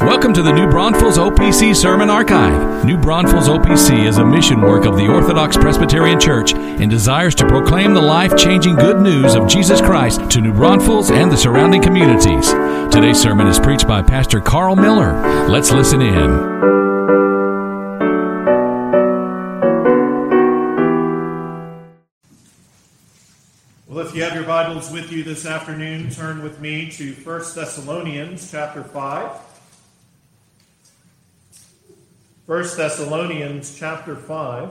Welcome to the New Braunfels OPC Sermon Archive. New Braunfels OPC is a mission work of the Orthodox Presbyterian Church and desires to proclaim the life-changing good news of Jesus Christ to New Braunfels and the surrounding communities. Today's sermon is preached by Pastor Carl Miller. Let's listen in. Well, if you have your Bibles with you this afternoon, turn with me to 1 Thessalonians chapter 5. 1 Thessalonians chapter 5.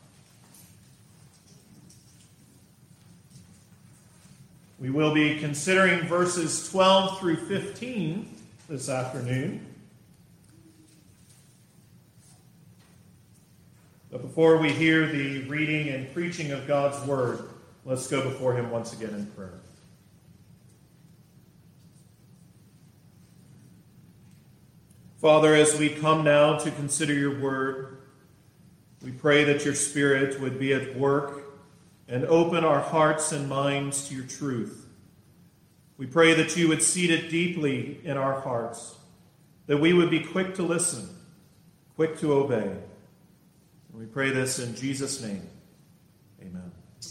We will be considering verses 12 through 15 this afternoon. But before we hear the reading and preaching of God's Word, let's go before Him once again in prayer. Father, as we come now to consider your word, we pray that your Spirit would be at work and open our hearts and minds to your truth. We pray that you would seed it deeply in our hearts, that we would be quick to listen, quick to obey. And we pray this in Jesus' name. Amen.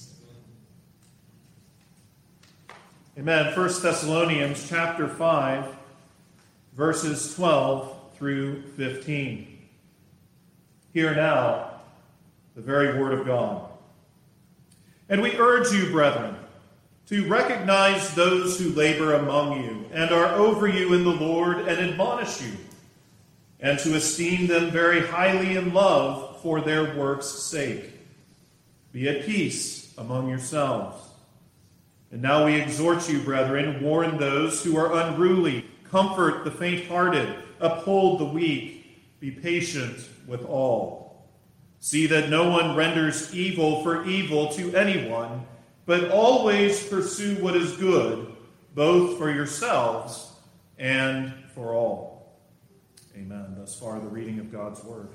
Amen. 1 Thessalonians chapter 5, verses 12 through 15. Hear now the very word of God. And we urge you, brethren, to recognize those who labor among you and are over you in the Lord and admonish you, and to esteem them very highly in love for their work's sake. Be at peace among yourselves. And now we exhort you, brethren, warn those who are unruly, comfort the faint-hearted, uphold the weak, be patient with all. See that no one renders evil for evil to anyone, but always pursue what is good, both for yourselves and for all. Amen. Thus far, the reading of God's Word.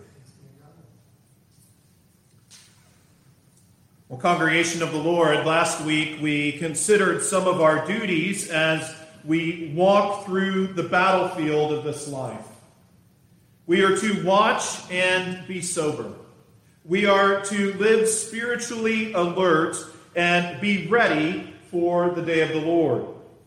Well, congregation of the Lord, last week we considered some of our duties as we walk through the battlefield of this life. We are to watch and be sober. We are to live spiritually alert and be ready for the day of the Lord.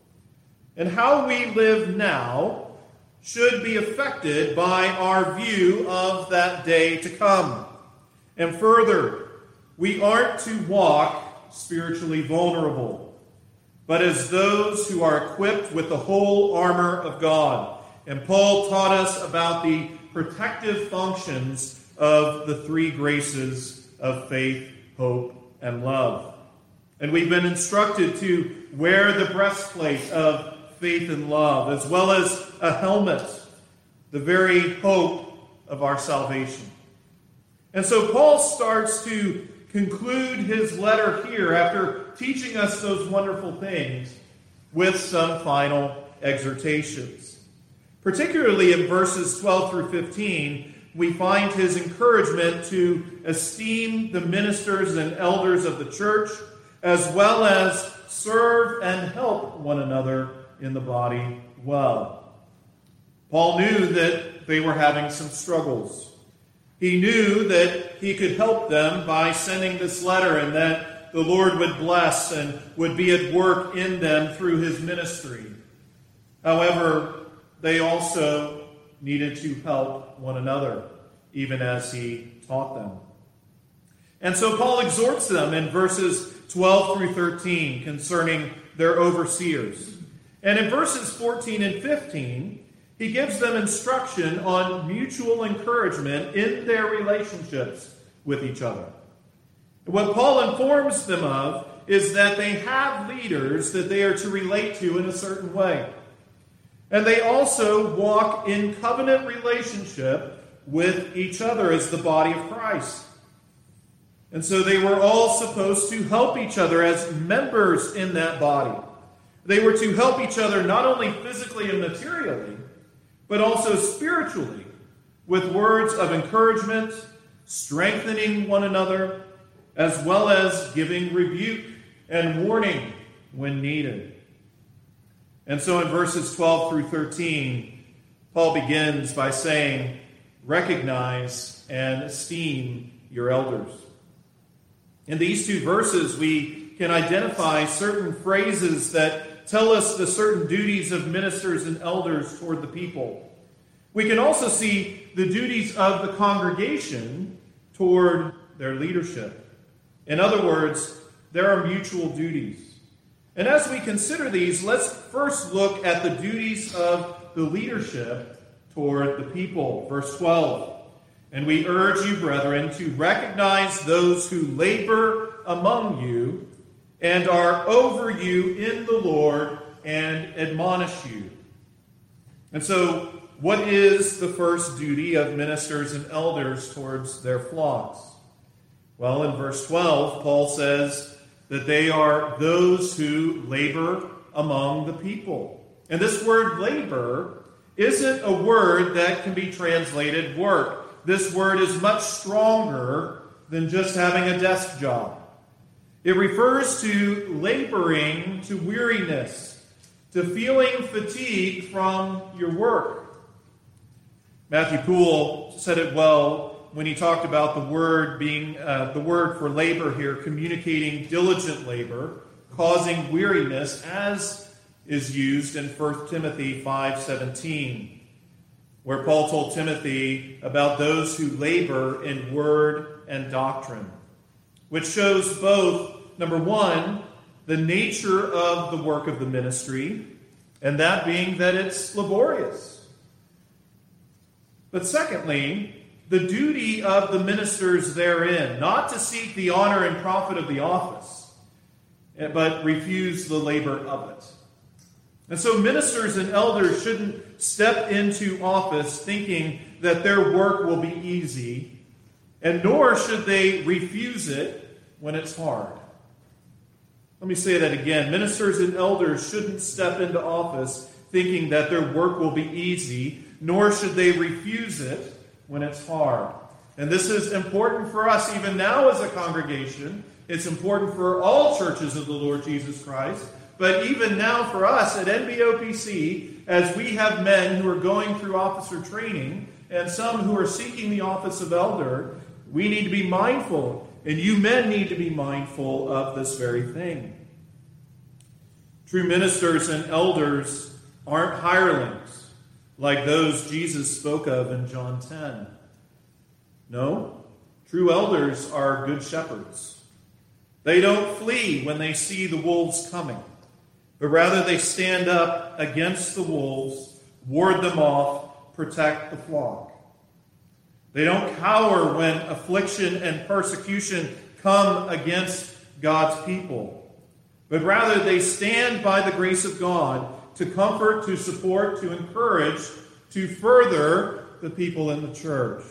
And how we live now should be affected by our view of that day to come. And further, we aren't to walk spiritually vulnerable, but as those who are equipped with the whole armor of God. And Paul taught us about the protective functions of the three graces of faith, hope, and love. And we've been instructed to wear the breastplate of faith and love, as well as a helmet, the very hope of our salvation. And so Paul starts to conclude his letter here after teaching us those wonderful things with some final exhortations. Particularly in verses 12 through 15, we find his encouragement to esteem the ministers and elders of the church, as well as serve and help one another in the body well. Paul knew that they were having some struggles. He knew that he could help them by sending this letter, and that the Lord would bless and would be at work in them through his ministry. However, they also needed to help one another, even as he taught them. And so Paul exhorts them in verses 12 through 13 concerning their overseers. And in verses 14 and 15, he gives them instruction on mutual encouragement in their relationships with each other. What Paul informs them of is that they have leaders that they are to relate to in a certain way. And they also walk in covenant relationship with each other as the body of Christ. And so they were all supposed to help each other as members in that body. They were to help each other not only physically and materially, but also spiritually, with words of encouragement, strengthening one another, as well as giving rebuke and warning when needed. And so in verses 12 through 13, Paul begins by saying, recognize and esteem your elders. In these two verses, we can identify certain phrases that tell us the certain duties of ministers and elders toward the people. We can also see the duties of the congregation toward their leadership. In other words, there are mutual duties. And as we consider these, let's first look at the duties of the leadership toward the people. Verse 12. And we urge you, brethren, to recognize those who labor among you and are over you in the Lord and admonish you. And so, what is the first duty of ministers and elders towards their flocks? Well, in verse 12, Paul says that they are those who labor among the people. And this word labor isn't a word that can be translated work. This word is much stronger than just having a desk job. It refers to laboring to weariness, to feeling fatigue from your work. Matthew Poole said it well when he talked about the word being, the word for labor here, communicating diligent labor, causing weariness, as is used in 1 Timothy 5:17, where Paul told Timothy about those who labor in word and doctrine, which shows both, number one, the nature of the work of the ministry, and that being that it's laborious. But secondly, the duty of the ministers therein, not to seek the honor and profit of the office, but refuse the labor of it. And so ministers and elders shouldn't step into office thinking that their work will be easy, and nor should they refuse it when it's hard. Let me say that again. Ministers and elders shouldn't step into office thinking that their work will be easy, nor should they refuse it when it's hard. And this is important for us even now as a congregation. It's important for all churches of the Lord Jesus Christ. But even now for us at NBOPC, as we have men who are going through officer training and some who are seeking the office of elder, we need to be mindful, and you men need to be mindful of this very thing. True ministers and elders aren't hirelings like those Jesus spoke of in John 10. No, true elders are good shepherds. They don't flee when they see the wolves coming, but rather they stand up against the wolves, ward them off, protect the flock. They don't cower when affliction and persecution come against God's people, but rather they stand by the grace of God to comfort, to support, to encourage, to further the people in the church.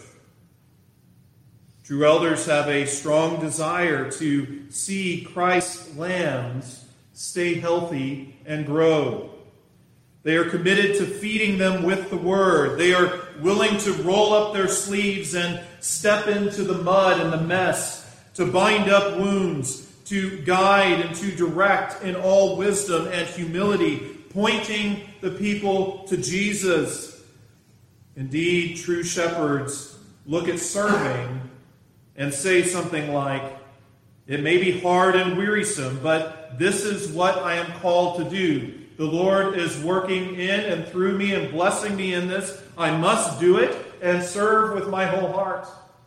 True elders have a strong desire to see Christ's lambs stay healthy and grow. They are committed to feeding them with the word. They are willing to roll up their sleeves and step into the mud and the mess, to bind up wounds, to guide and to direct in all wisdom and humility, pointing the people to Jesus. Indeed, true shepherds look at serving and say something like, "It may be hard and wearisome, but this is what I am called to do. The Lord is working in and through me and blessing me in this. I must do it and serve with my whole heart."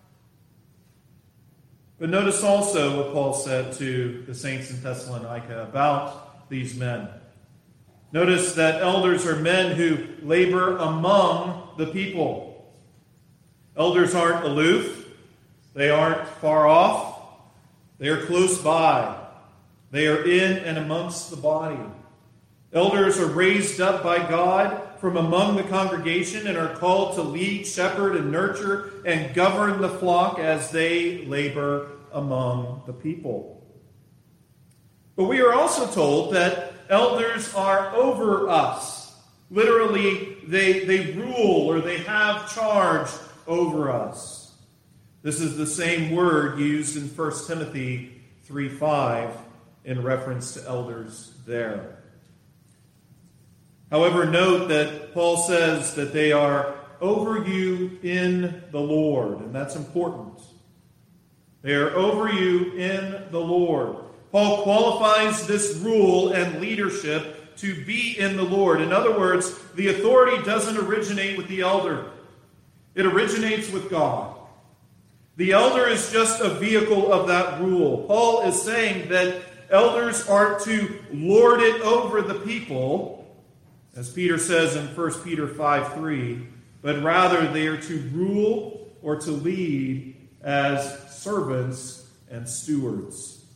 But notice also what Paul said to the saints in Thessalonica about these men. Notice that elders are men who labor among the people. Elders aren't aloof. They aren't far off. They are close by. They are in and amongst the body. Elders are raised up by God from among the congregation and are called to lead, shepherd, and nurture and govern the flock as they labor among the people. But we are also told that elders are over us. Literally, they rule or they have charge over us. This is the same word used in 1 Timothy 3:5 in reference to elders there. However, note that Paul says that they are over you in the Lord, and that's important. They are over you in the Lord. Paul qualifies this rule and leadership to be in the Lord. In other words, the authority doesn't originate with the elder. It originates with God. The elder is just a vehicle of that rule. Paul is saying that elders are to lord it over the people, as Peter says in 1 Peter 5:3, but rather they are to rule or to lead as servants and stewards.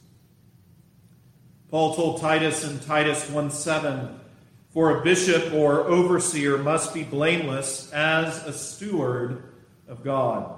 Paul told Titus in Titus 1:7, "For a bishop or overseer must be blameless as a steward of God."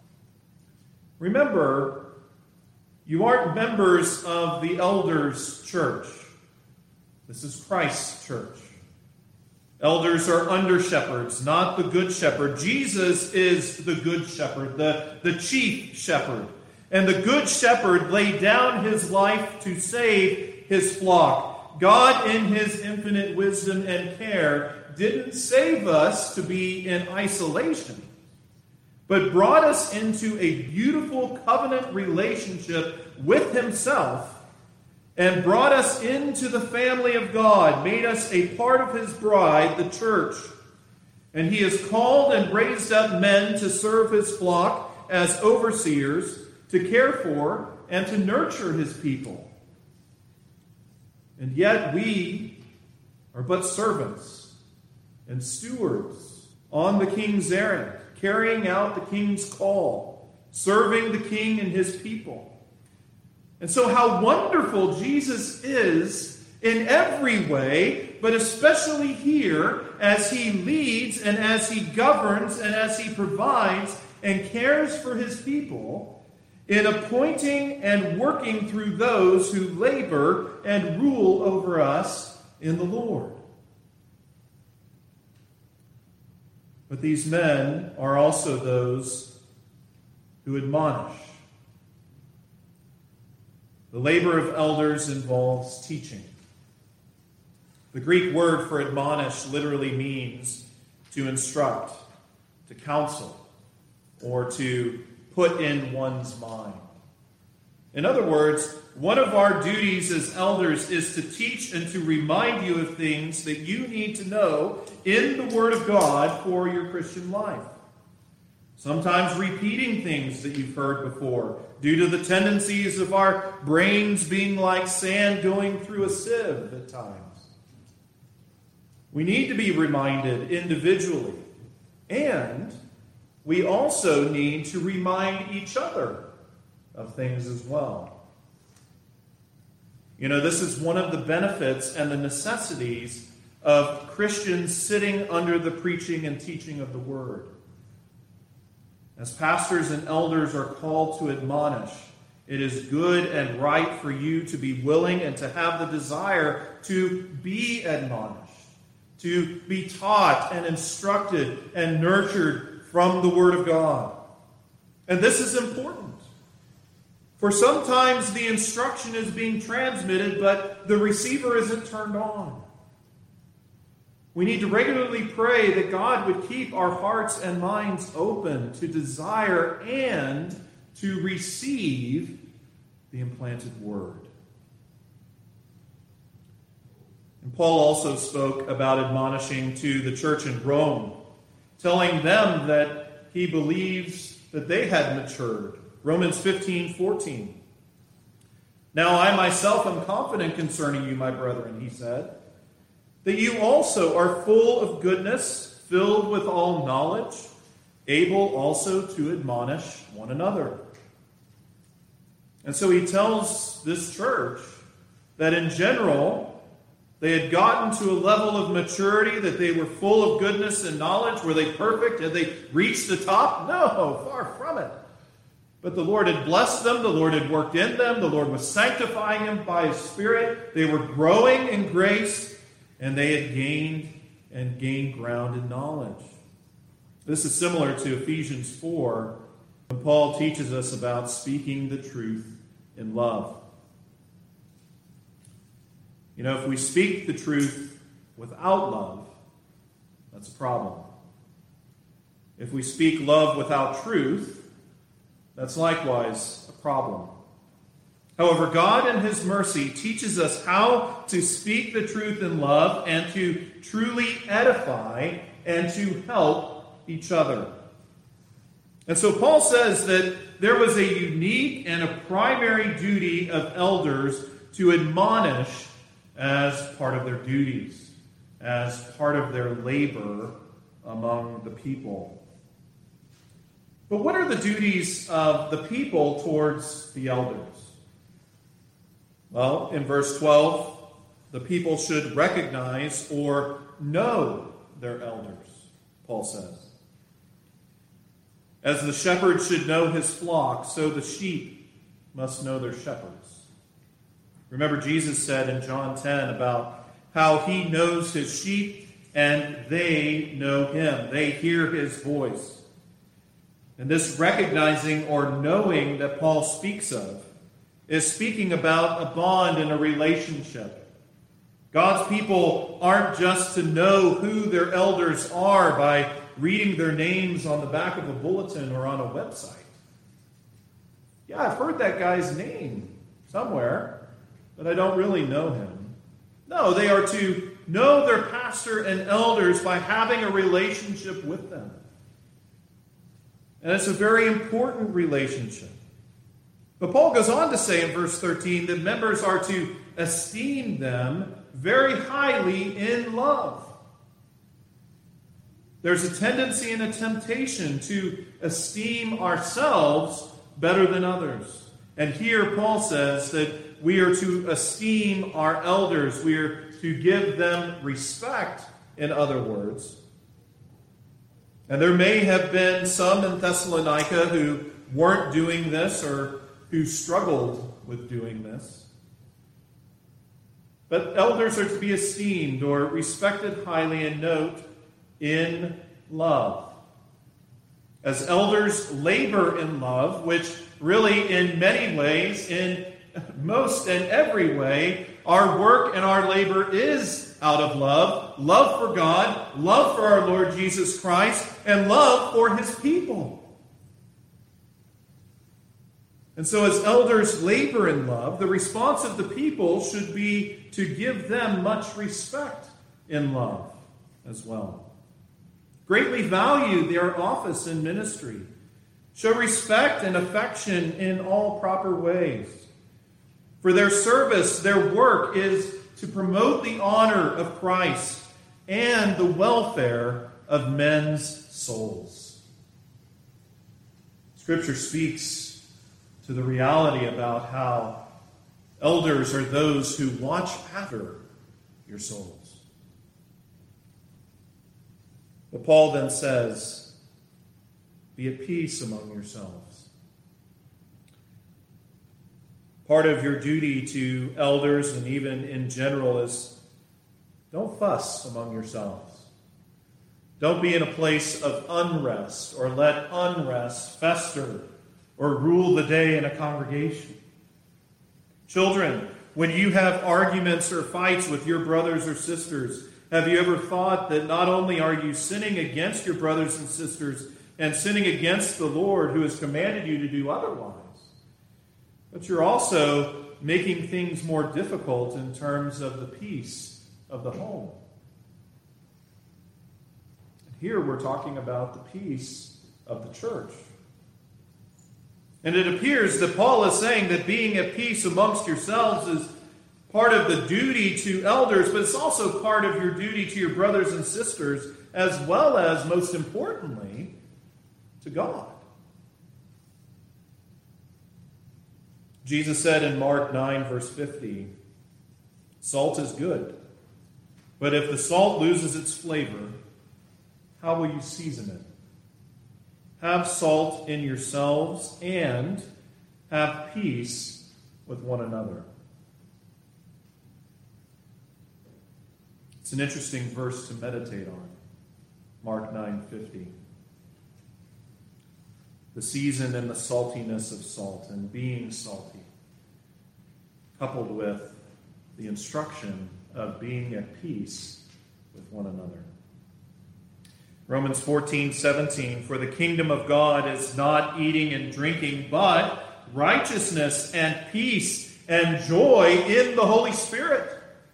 Remember, you aren't members of the elders' church. This is Christ's church. Elders are under-shepherds, not the good shepherd. Jesus is the good shepherd, the chief shepherd. And the good shepherd laid down his life to save his flock. God, in his infinite wisdom and care, didn't save us to be in isolation, but brought us into a beautiful covenant relationship with himself and brought us into the family of God, made us a part of his bride, the church. And he has called and raised up men to serve his flock as overseers, to care for and to nurture his people. And yet we are but servants and stewards on the king's errand, carrying out the king's call, serving the king and his people. And so how wonderful Jesus is in every way, but especially here as he leads and as he governs and as he provides and cares for his people in appointing and working through those who labor and rule over us in the Lord. But these men are also those who admonish. The labor of elders involves teaching. The Greek word for admonish literally means to instruct, to counsel, or to put in one's mind. In other words, one of our duties as elders is to teach and to remind you of things that you need to know in the Word of God for your Christian life. Sometimes repeating things that you've heard before due to the tendencies of our brains being like sand going through a sieve at times. We need to be reminded individually, and we also need to remind each other of things as well. You know, this is one of the benefits and the necessities of Christians sitting under the preaching and teaching of the Word. As pastors and elders are called to admonish, it is good and right for you to be willing and to have the desire to be admonished, to be taught and instructed and nurtured from the Word of God. And this is important. For sometimes the instruction is being transmitted, but the receiver isn't turned on. We need to regularly pray that God would keep our hearts and minds open to desire and to receive the implanted Word. And Paul also spoke about admonishing to the church in Rome, telling them that he believes that they had matured. Romans 15:14. "Now I myself am confident concerning you, my brethren," he said, "that you also are full of goodness, filled with all knowledge, able also to admonish one another." And so he tells this church that in general, they had gotten to a level of maturity, that they were full of goodness and knowledge. Were they perfect? Had they reached the top? No, far from it. But the Lord had blessed them. The Lord had worked in them. The Lord was sanctifying them by His Spirit. They were growing in grace, and they had gained ground in knowledge. This is similar to Ephesians 4, when Paul teaches us about speaking the truth in love. You know, if we speak the truth without love, that's a problem. If we speak love without truth, that's likewise a problem. However, God in His mercy teaches us how to speak the truth in love and to truly edify and to help each other. And so Paul says that there was a unique and a primary duty of elders to admonish as part of their duties, as part of their labor among the people. But what are the duties of the people towards the elders? Well, in verse 12, the people should recognize or know their elders, Paul says. As the shepherd should know his flock, so the sheep must know their shepherds. Remember, Jesus said in John 10 about how he knows his sheep and they know him. They hear his voice. And this recognizing or knowing that Paul speaks of is speaking about a bond and a relationship. God's people aren't just to know who their elders are by reading their names on the back of a bulletin or on a website. Yeah, I've heard that guy's name somewhere, but I don't really know him. No, they are to know their pastor and elders by having a relationship with them. And it's a very important relationship. But Paul goes on to say in verse 13 that members are to esteem them very highly in love. There's a tendency and a temptation to esteem ourselves better than others. And here Paul says that we are to esteem our elders. We are to give them respect, in other words. And there may have been some in Thessalonica who weren't doing this or who struggled with doing this. But elders are to be esteemed or respected highly, and note, in love. As elders labor in love, which really in many ways, in most and every way, our work and our labor is out of love. Love for God, love for our Lord Jesus Christ, and love for his people. And so as elders labor in love, the response of the people should be to give them much respect in love as well. Greatly value their office in ministry. Show respect and affection in all proper ways. For their service, their work is to promote the honor of Christ and the welfare of men's souls. Scripture speaks to the reality about how elders are those who watch after your souls. But Paul then says, be at peace among yourselves. Part of your duty to elders and even in general is don't fuss among yourselves. Don't be in a place of unrest or let unrest fester or rule the day in a congregation. Children, when you have arguments or fights with your brothers or sisters, have you ever thought that not only are you sinning against your brothers and sisters and sinning against the Lord who has commanded you to do otherwise, but you're also making things more difficult in terms of the peace of the home? Here we're talking about the peace of the church. And it appears that Paul is saying that being at peace amongst yourselves is part of the duty to elders, but it's also part of your duty to your brothers and sisters, as well as, most importantly, to God. Jesus said in Mark 9, verse 50, salt is good, but if the salt loses its flavor, how will you season it? Have salt in yourselves and have peace with one another. It's an interesting verse to meditate on. Mark 9:50. The season and the saltiness of salt and being salty, coupled with the instruction of being at peace with one another. Romans 14:17, for the kingdom of God is not eating and drinking, but righteousness and peace and joy in the Holy Spirit.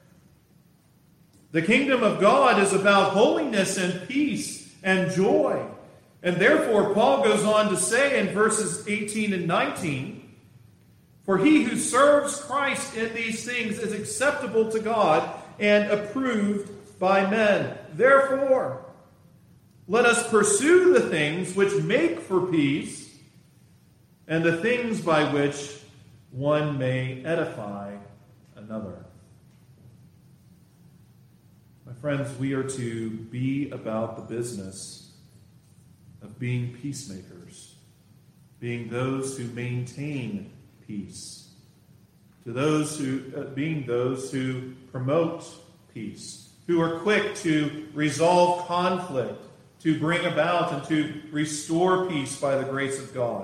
The kingdom of God is about holiness and peace and joy. And therefore, Paul goes on to say in verses 18 and 19, for he who serves Christ in these things is acceptable to God and approved by men. Therefore, let us pursue the things which make for peace and the things by which one may edify another. My friends, we are to be about the business of being peacemakers, being those who maintain peace, being those who promote peace, who are quick to resolve conflict, to bring about and to restore peace by the grace of God.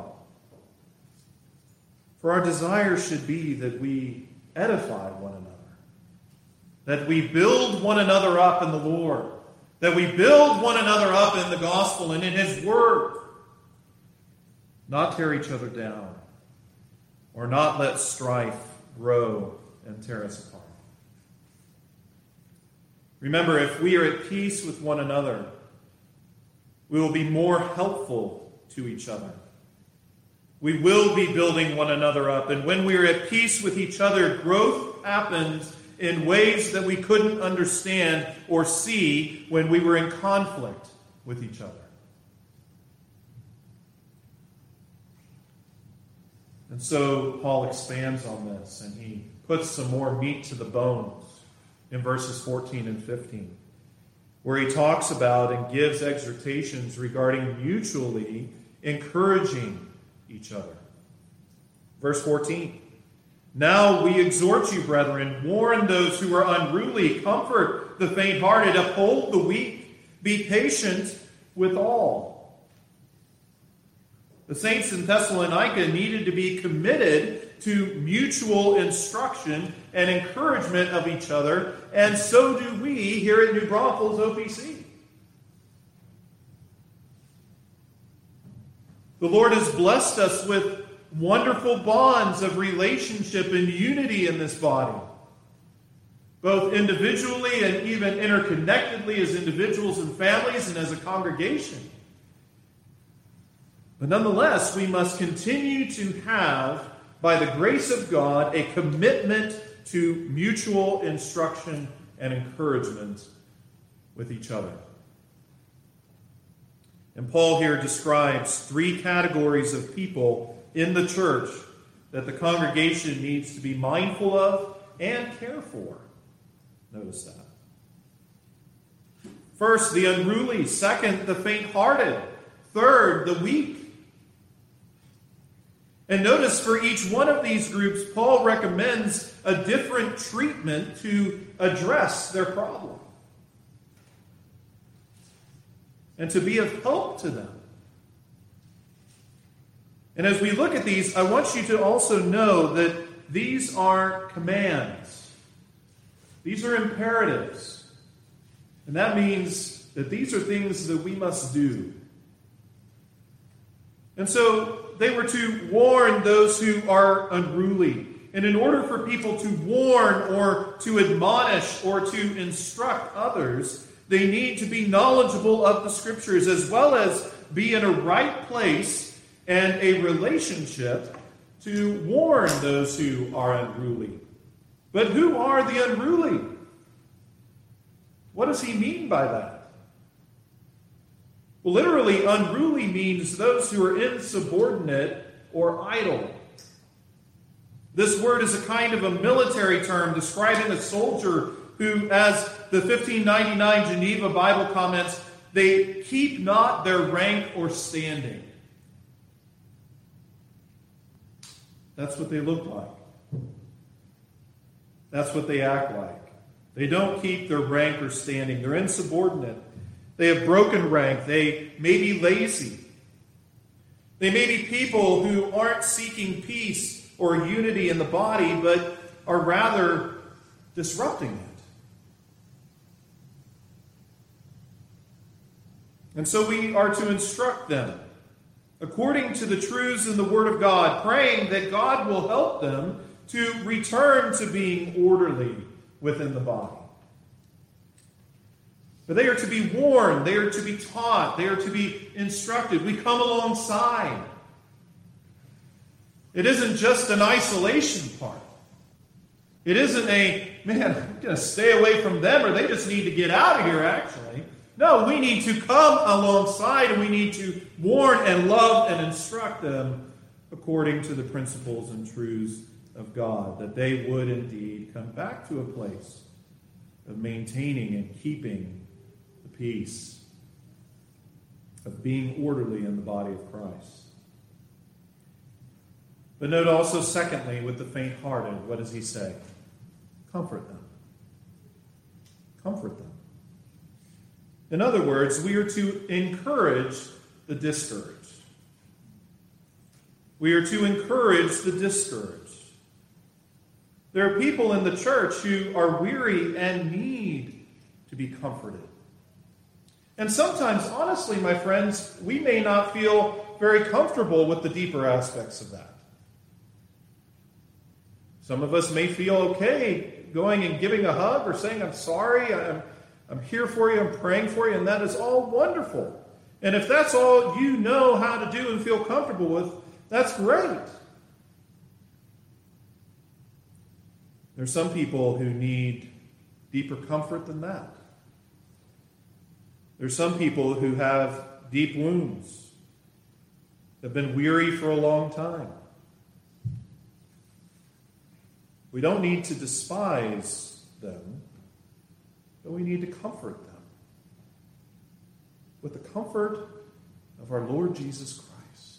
For our desire should be that we edify one another, that we build one another up in the Lord, that we build one another up in the gospel and in His Word, not tear each other down, or not let strife grow and tear us apart. Remember, if we are at peace with one another, we will be more helpful to each other. We will be building one another up. And when we are at peace with each other, growth happens in ways that we couldn't understand or see when we were in conflict with each other. And so Paul expands on this, and he puts some more meat to the bones in verses 14 and 15. Where he talks about and gives exhortations regarding mutually encouraging each other. Verse 14, now we exhort you, brethren, warn those who are unruly, comfort the faint-hearted, uphold the weak, be patient with all. The saints in Thessalonica needed to be committed to mutual instruction and encouragement of each other, and so do we here at New Braunfels OPC. The Lord has blessed us with wonderful bonds of relationship and unity in this body, both individually and even interconnectedly as individuals and families and as a congregation. But nonetheless, we must continue to have, by the grace of God, a commitment to mutual instruction and encouragement with each other. And Paul here describes three categories of people in the church that the congregation needs to be mindful of and care for. Notice that. First, the unruly. Second, the faint-hearted. Third, the weak. And notice for each one of these groups, Paul recommends a different treatment to address their problem and to be of help to them. And as we look at these, I want you to also know that these are commands. These are imperatives. And that means that these are things that we must do. And so they were to warn those who are unruly. And in order for people to warn or to admonish or to instruct others, they need to be knowledgeable of the Scriptures as well as be in a right place and a relationship to warn those who are unruly. But who are the unruly? What does he mean by that? Well, literally, unruly means those who are insubordinate or idle. This word is a kind of a military term describing a soldier who, as the 1599 Geneva Bible comments, they keep not their rank or standing. That's what they look like. That's what they act like. They don't keep their rank or standing. They're insubordinate. They have broken rank. They may be lazy. They may be people who aren't seeking peace or unity in the body, but are rather disrupting it. And so we are to instruct them according to the truths in the Word of God, praying that God will help them to return to being orderly within the body. But they are to be warned, they are to be taught, they are to be instructed. We come alongside. It isn't just an isolation part. It isn't I'm going to stay away from them, or they just need to get out of here, actually. No, we need to come alongside, and we need to warn and love and instruct them according to the principles and truths of God, that they would indeed come back to a place of maintaining and keeping the peace, of being orderly in the body of Christ. But note also, secondly, with the faint-hearted, what does he say? Comfort them. Comfort them. In other words, we are to encourage the discouraged. We are to encourage the discouraged. There are people in the church who are weary and need to be comforted. And sometimes, honestly, my friends, we may not feel very comfortable with the deeper aspects of that. Some of us may feel okay going and giving a hug or saying, I'm sorry, I'm here for you, I'm praying for you, and that is all wonderful. And if that's all you know how to do and feel comfortable with, that's great. There's some people who need deeper comfort than that. There's some people who have deep wounds, have been weary for a long time. We don't need to despise them, but we need to comfort them with the comfort of our Lord Jesus Christ.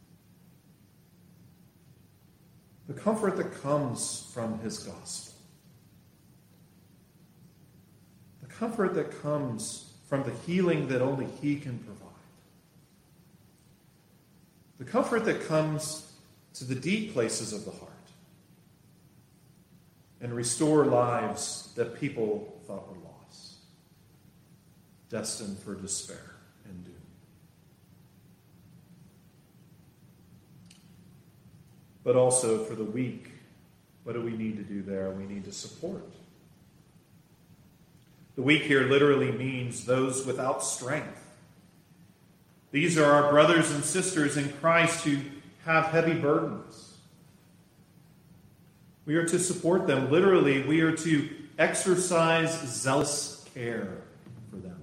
The comfort that comes from his gospel. The comfort that comes from the healing that only he can provide. The comfort that comes to the deep places of the heart and restore lives that people thought were lost, destined for despair and doom. But also for the weak, what do we need to do there? We need to support. The weak here literally means those without strength. These are our brothers and sisters in Christ who have heavy burdens. We are to support them. Literally, we are to exercise zealous care for them.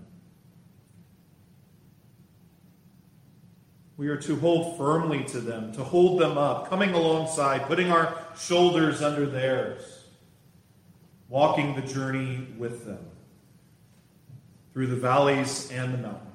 We are to hold firmly to them, to hold them up, coming alongside, putting our shoulders under theirs, walking the journey with them through the valleys and the mountaintops.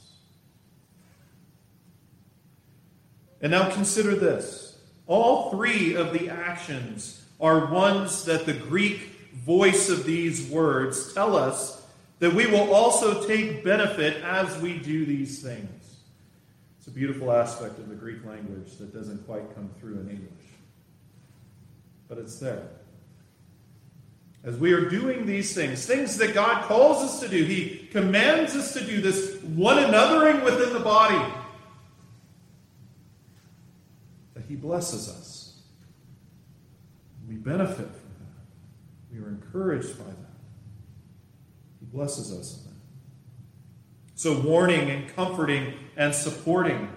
And now consider this. All three of the actions are ones that the Greek voice of these words tell us that we will also take benefit as we do these things. It's a beautiful aspect of the Greek language that doesn't quite come through in English. But it's there. As we are doing these things that God calls us to do, he commands us to do this one anothering within the body, that he blesses us. We benefit from that. We are encouraged by that. He blesses us in that. So warning and comforting and supporting.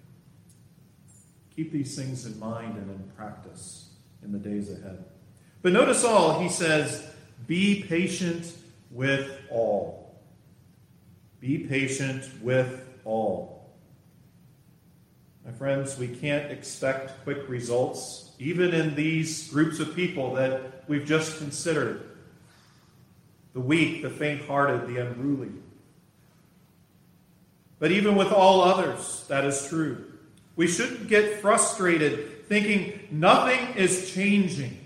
Keep these things in mind and in practice in the days ahead. But notice all, he says, be patient with all. Be patient with all. My friends, we can't expect quick results, even in these groups of people that we've just considered. The weak, the faint-hearted, the unruly. But even with all others, that is true. We shouldn't get frustrated thinking nothing is changing.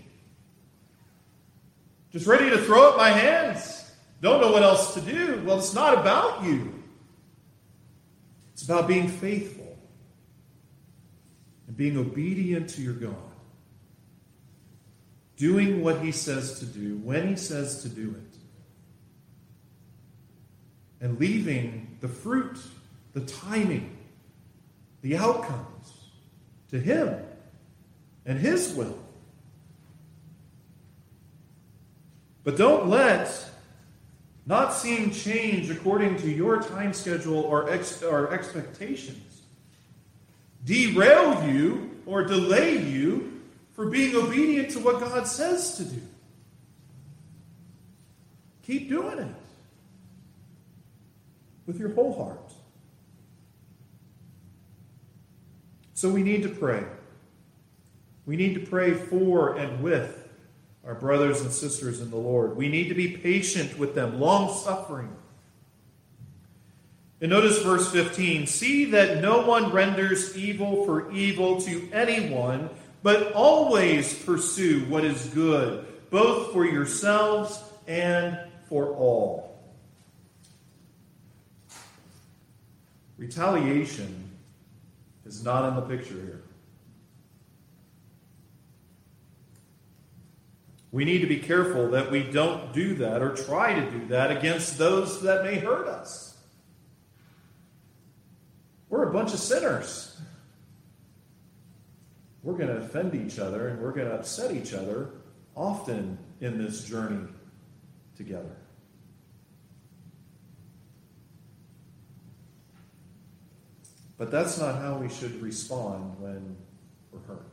Just ready to throw up my hands. Don't know what else to do. Well, it's not about you. It's about being faithful and being obedient to your God. Doing what he says to do, when he says to do it. And leaving the fruit the timing, the outcomes to Him and His will. But don't let not seeing change according to your time schedule or expectations derail you or delay you for being obedient to what God says to do. Keep doing it with your whole heart. So we need to pray. We need to pray for and with our brothers and sisters in the Lord. We need to be patient with them, long-suffering. And notice verse 15. See that no one renders evil for evil to anyone, but always pursue what is good, both for yourselves and for all. Retaliation is not in the picture here. We need to be careful that we don't do that or try to do that against those that may hurt us. We're a bunch of sinners. We're going to offend each other and we're going to upset each other often in this journey together. But that's not how we should respond when we're hurt.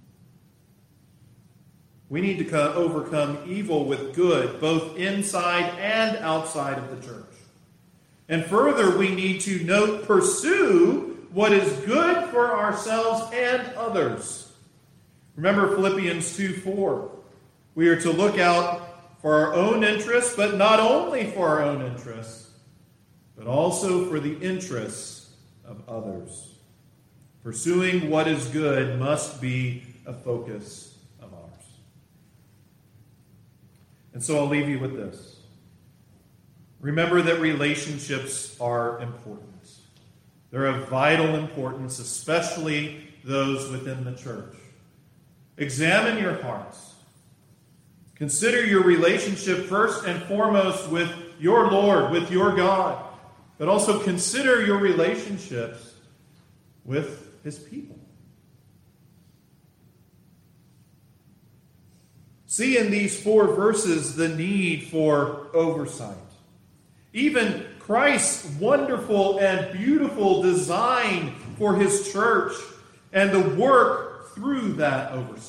We need to overcome evil with good, both inside and outside of the church. And further, we need to pursue what is good for ourselves and others. Remember Philippians 2:4. We are to look out for our own interests, but not only for our own interests, but also for the interests of others. Pursuing what is good must be a focus of ours. And so I'll leave you with this. Remember that relationships are important. They're of vital importance, especially those within the church. Examine your hearts. Consider your relationship first and foremost with your Lord, with your God. But also consider your relationships with His people. See in these 4 verses the need for oversight. Even Christ's wonderful and beautiful design for His church and the work through that oversight.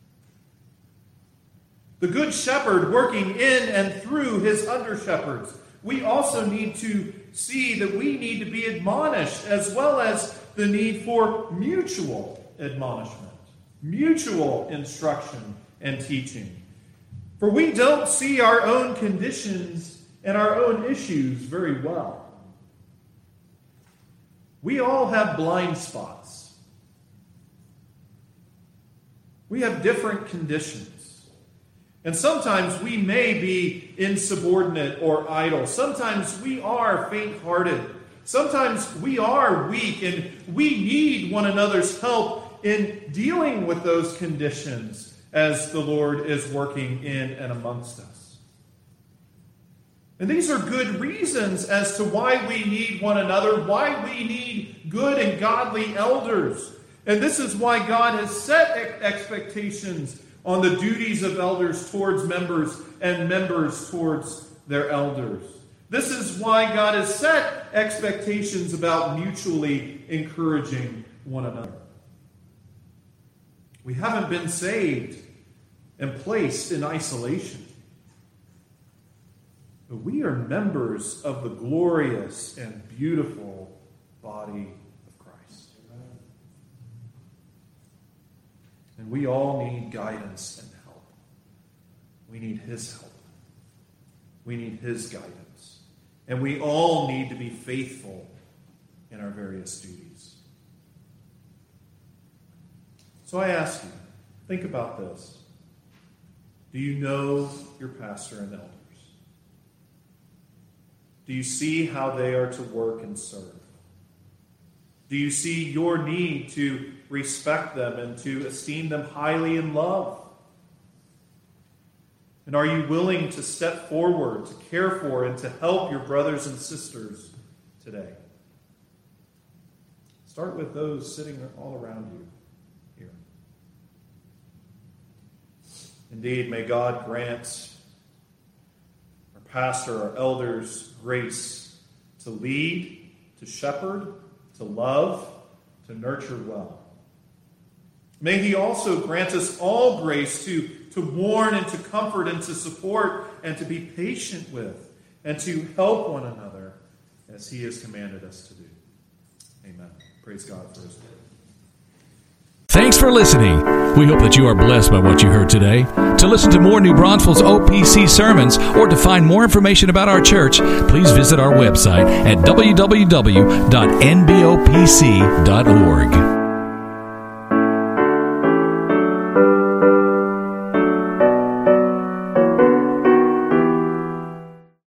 The Good Shepherd working in and through His under-shepherds. We also need to see that we need to be admonished, as well as the need for mutual admonishment, mutual instruction and teaching. For we don't see our own conditions and our own issues very well. We all have blind spots. We have different conditions. And sometimes we may be insubordinate or idle. Sometimes we are faint-hearted. Sometimes we are weak, and we need one another's help in dealing with those conditions as the Lord is working in and amongst us. And these are good reasons as to why we need one another, why we need good and godly elders. And this is why God has set expectations on the duties of elders towards members and members towards their elders. This is why God has set expectations about mutually encouraging one another. We haven't been saved and placed in isolation. But we are members of the glorious and beautiful body of Christ. And we all need guidance and help. We need His help. We need His guidance. And we all need to be faithful in our various duties. So I ask you, think about this. Do you know your pastor and elders? Do you see how they are to work and serve? Do you see your need to respect them and to esteem them highly in love? And are you willing to step forward, to care for, and to help your brothers and sisters today? Start with those sitting all around you here. Indeed, may God grant our pastor, our elders, grace to lead, to shepherd, to love, to nurture well. May he also grant us all grace to warn and to comfort and to support and to be patient with and to help one another as he has commanded us to do. Amen. Praise God for his word. Thanks for listening. We hope that you are blessed by what you heard today. To listen to more New Braunfels OPC sermons or to find more information about our church, please visit our website at www.nbopc.org.